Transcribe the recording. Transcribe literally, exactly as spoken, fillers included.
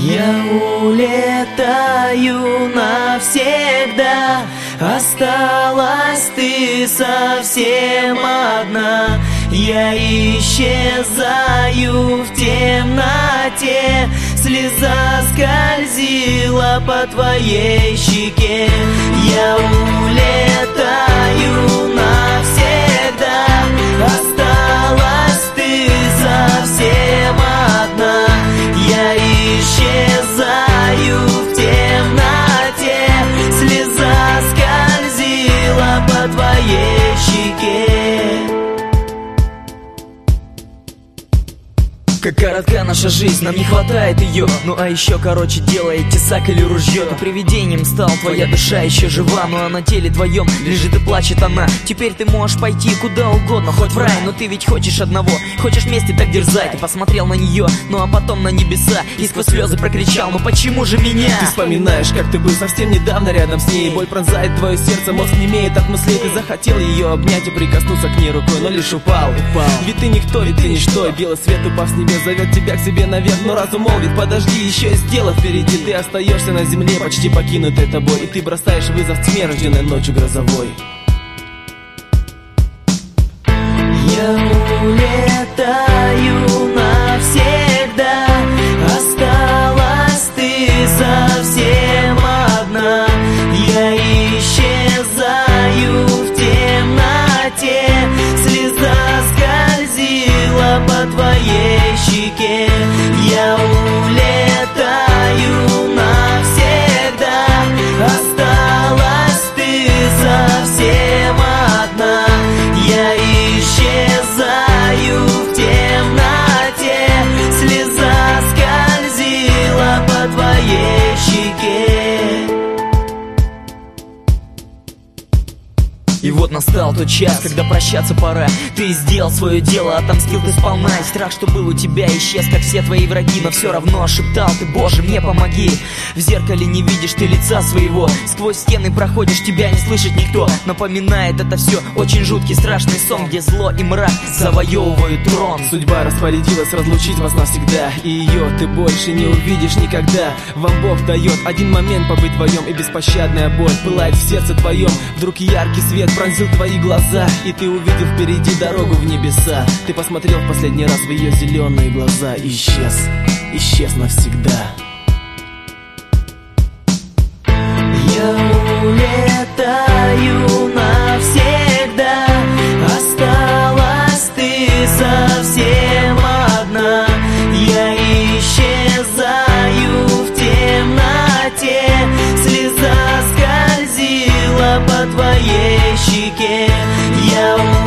Я улетаю навсегда, осталась ты совсем одна. Я исчезаю в темноте, слеза скользила по твоей щеке. Я улетаю навсегда, осталась ты совсем одна. Я исчезаю в темноте, слеза скользила по твоей щеке. Как коротка наша жизнь, нам не хватает ее. Ну а еще короче делает тесак или ружье. Ты привидением стал, твоя душа еще жива, но а на теле твоем лежит и плачет она. Теперь ты можешь пойти куда угодно, хоть в рай, но ты ведь хочешь одного, хочешь вместе так дерзать. Ты посмотрел на нее, ну а потом на небеса, и сквозь слезы прокричал: ну почему же меня? Ты вспоминаешь, как ты был совсем недавно рядом с ней. Боль пронзает твое сердце, мозг не имеет от мыслей. Ты захотел ее обнять и прикоснуться к ней рукой, но лишь упал, упал. Ведь ты никто, ведь ты ничто, и белый свет, упав с небес, зовет тебя к себе наверх, но разум молвит: подожди, еще есть дело впереди. Ты остаешься на земле, почти покинутой тобой, и ты бросаешь вызов тьме, рожденной ночью грозовой. Я улетаю навсегда, осталась ты совсем одна. Я исчезаю в темноте, слеза скользила по твоей щеке. Я улетаю навсегда, осталась ты совсем одна. Я исчезаю в темноте, слеза скользила по твоей щеке. И вот настал тот час, когда прощаться пора. Ты сделал свое дело, отомстил ты сполна. И страх, что был у тебя, исчез, как все твои враги. Но все равно шептал ты: Боже, мне помоги. В зеркале не видишь ты лица своего, сквозь стены проходишь, тебя не слышит никто. Напоминает это все очень жуткий страшный сон, где зло и мрак завоевывают трон. Судьба распорядилась разлучить вас навсегда, и ее ты больше не увидишь никогда. Вам Бог дает один момент побыть вдвоем, и беспощадная боль пылает в сердце твоем. Вдруг яркий свет пронзил твои глаза, и ты увидел впереди дорогу в небеса. Ты посмотрел в последний раз в ее зеленые глаза и исчез, исчез навсегда. Я улетаю навсегда, осталась ты совсем одна. Я исчезаю в темноте, слеза скользила по твоей щеке. Я